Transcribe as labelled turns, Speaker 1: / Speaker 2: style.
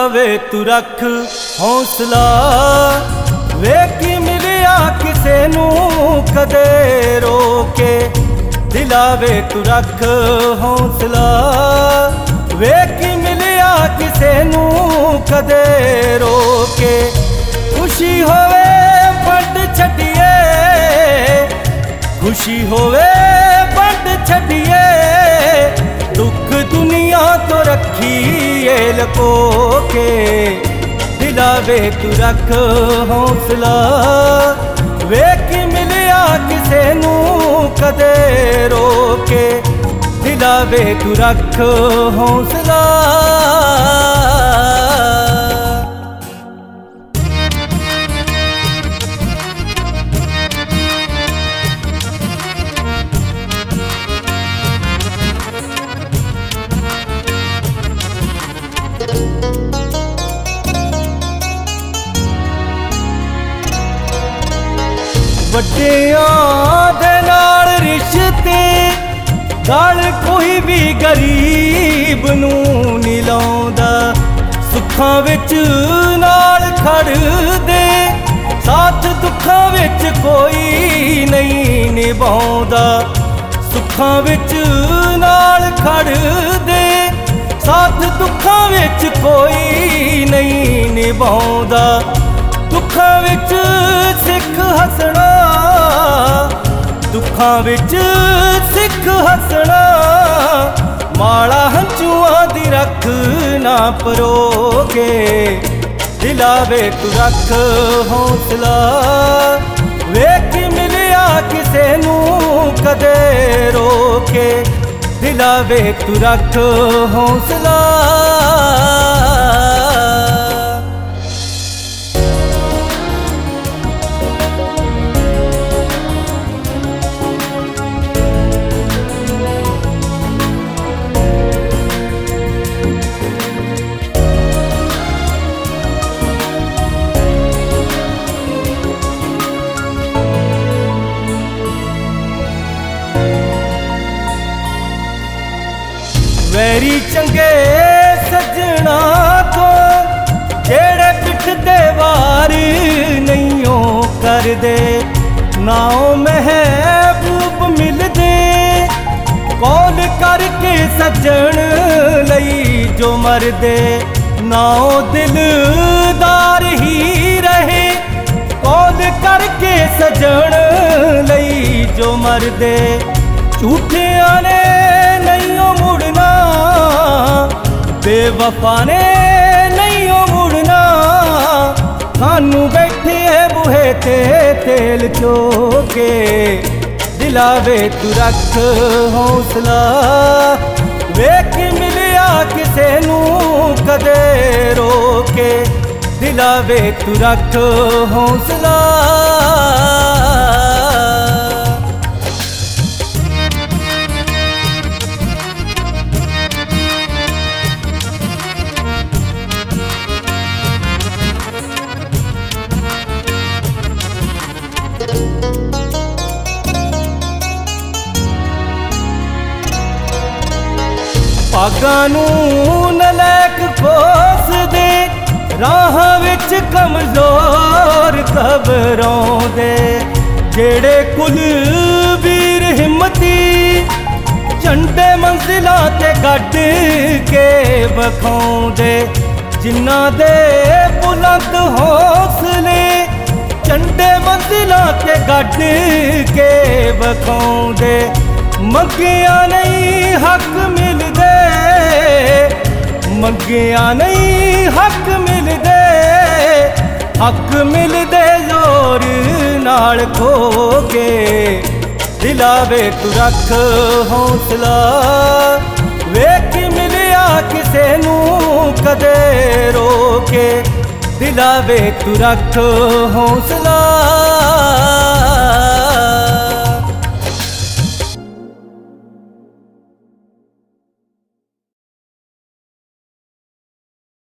Speaker 1: ਵੇ ਤੂੰ ਰੱਖ ਹੌਸਲਾ, ਵੇਖੀ ਮਿਲਿਆ ਕਿਸੇ ਨੂੰ ਕਦੇ ਰੋਕੇ। ਦਿਲਾ ਵੇ ਤੂੰ ਰੱਖ ਹੌਸਲਾ, ਵੇਖੀ ਮਿਲਿਆ ਕਿਸੇ ਨੂੰ ਕਦੇ ਰੋਕੇ। ਖੁਸ਼ੀ ਹੋਵੇ ਵੰਡ ਛੱਡੀਏ, ਖੁਸ਼ੀ ਹੋਵੇ ਵੰਡ ਛੱਡੀਏ, ਦੁੱਖ ਦੁਨੀਆ ਤੋਂ ਰੱਖੀਏ ਲਕੋ ਕੇ। ਦਿਲਾ ਵੇ ਤੂੰ ਰੱਖ ਹੌਸਲਾ, ਵੇਖੀ ਮਿਲਿਆ ਕਿਸੇ ਨੂੰ ਕਦੇ ਰੋਕੇ। ਦਿਲਾ ਵੇ ਤੂੰ ਰੱਖ ਹੌਸਲਾ। ਵੱਡਿਆਂ ਦੇ ਨਾਲ ਰਿਸ਼ਤੇ, ਗਲ ਕੋਈ ਵੀ ਗਰੀਬ ਨੂੰ ਨਹੀਂ ਲਾਉਂਦਾ। ਸੁੱਖਾਂ ਵਿੱਚ ਨਾਲ ਖੜਦੇ, ਸਾਥ ਦੁੱਖਾਂ ਵਿੱਚ ਕੋਈ ਨਹੀਂ ਨਿਭਾਉਂਦਾ। ਸੁੱਖਾਂ ਵਿੱਚ ਨਾਲ ਖੜਦੇ, ਸਾਥ ਦੁੱਖਾਂ ਵਿੱਚ ਕੋਈ ਨਹੀਂ ਨਿਭਾਉਂਦਾ। ਦੁੱਖਾਂ ਵਿੱਚ ਸਿੱਖ ਹੱਸਣਾ, ਦੁੱਖਾਂ ਵਿੱਚ ਸਿੱਖ ਹੱਸਣਾ, ਮਾਲਾ ਹੰਝੂਆਂ ਦੀ ਰੱਖ ਨਾ ਪਰੋਗੇ। ਦਿਲਾ ਵੇ ਤੂੰ ਰੱਖ ਹੌਸਲਾ, ਵੇਖੀ ਮਿਲਿਆ ਕਿਸੇ ਨੂੰ ਕਦੇ ਰੋਕੇ। ਦਿਲਾ ਵੇ ਤੂੰ ਰੱਖ ਹੌਸਲਾ। ਵੈਰੀ ਚੰਗੇ ਸੱਜਣਾ ਤੋਂ ਜਿਹੜੇ ਪਿੱਠ ਤੇ ਵਾਰ ਨਹੀਂਓ ਕਰਦੇ, ਨਾਉ ਮਹਿਬੂਬ ਮਿਲਦੇ ਕੌਲ ਕਰਕੇ ਸੱਜਣ ਲਈ ਜੋ ਮਰਦੇ। ਨਾਉ ਦਿਲਦਾਰ ਹੀ ਰਹੇ ਕੌਲ ਕਰਕੇ ਸੱਜਣ ਲਈ ਜੋ ਮਰਦੇ। ਝੂਠਿਆਂ ਨੇ ਨਹੀਂਓ ਮੁੜਨਾ, ਬੇਵਫਾ ਨੇ ਨਹੀਂਓ ਮੁੜਨਾ। ਸਾਨੂੰ ਬੈਠੇ ਬੂਹੇ ਤੇ ਤੇਲ ਚੋਕੇ। ਦਿਲਾ ਵੇ ਤੂੰ ਰੱਖ ਹੌਸਲਾ, ਵੇਖੀ ਮਿਲਿਆ ਕਿਸੇ ਨੂੰ ਕਦੇ ਰੋਕੇ। ਦਿਲਾ ਵੇ ਤੂੰ ਰੱਖ ਹੌਸਲਾ। ਭਾਗਾਂ ਨੂੰ ਨਲਾਇਕ ਕੋਸਦੇ, ਰਾਹਾਂ ਵਿੱਚ ਕਮਜ਼ੋਰ ਘਬਰਾਉਂਦੇ। ਜਿਹੜੇ ਕੁਲਵੀਰ ਹਿੰਮਤੀ ਝੰਡੇ ਮੰਜ਼ਿਲਾਂ ਤੇ ਗੱਡ ਕੇ ਵਿਖਾਉਂਦੇ। ਜਿਨ੍ਹਾਂ ਦੇ ਬੁਲੰਦ ਹੌਸਲੇ ਝੰਡੇ ਮੰਜ਼ਿਲਾਂ ਤੇ ਗੱਡ ਕੇ ਵਿਖਾਉਂਦੇ। ਮੰਗਿਆ ਨਹੀਂ ਹੱਕ ਮਿਲਦੇ, ਮੰਗਿਆ ਨਹੀਂ ਹੱਕ ਮਿਲਦੇ। ਹੱਕ ਮਿਲਦੇ ਜ਼ੋਰ ਨਾਲ ਖੋ ਕੇ। ਦਿਲਾ ਵੇ ਤੂੰ ਰੱਖ ਹੌਸਲਾ, ਵੇਖੀ ਮਿਲਿਆ ਕਿਸੇ ਨੂੰ ਕਦੇ ਰੋਕੇ। ਦਿਲਾ ਵੇ ਤੂੰ ਰੱਖ ਹੌਸਲਾ।